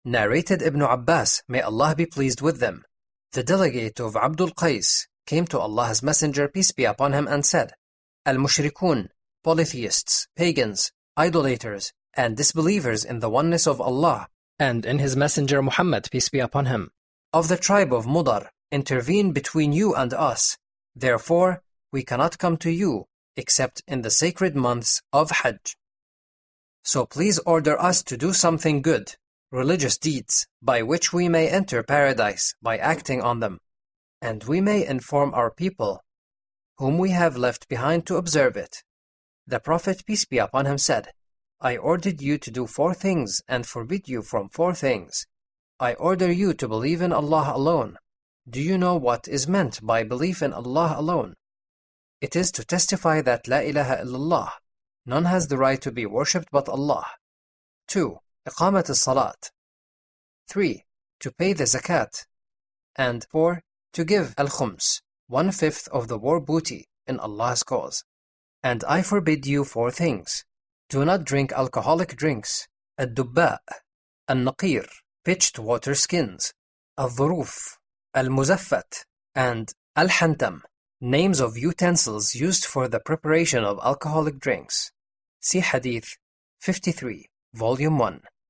Narrated Ibn Abbas, may Allah be pleased with them. The delegate of Abdul Qais came to Allah's Messenger, peace be upon him, and said, Al-Mushrikun, polytheists, pagans, idolaters, and disbelievers in the oneness of Allah and in His Messenger Muhammad, peace be upon him, of the tribe of Mudar, intervene between you and us. Therefore, we cannot come to you except in the sacred months of Hajj. So please order us to do something good, religious deeds, by which we may enter paradise by acting on them, and we may inform our people, whom we have left behind, to observe it. The Prophet, peace be upon him, said, I ordered you to do 4 things and forbid you from 4 things. I order you to believe in Allah alone. Do you know what is meant by belief in Allah alone? It is to testify that La ilaha illallah, none has the right to be worshipped but Allah. 2. Iqamat al-salat. 3. To pay the zakat. And 4. To give al-khums, 1/5 of the war booty, in Allah's cause. And I forbid you 4 things. Do not drink alcoholic drinks, al-dubba, al-naqir, pitched water skins, al-dhuruf, al-muzaffat, and al-hantam, names of utensils used for the preparation of alcoholic drinks. See Hadith 53, Volume 1.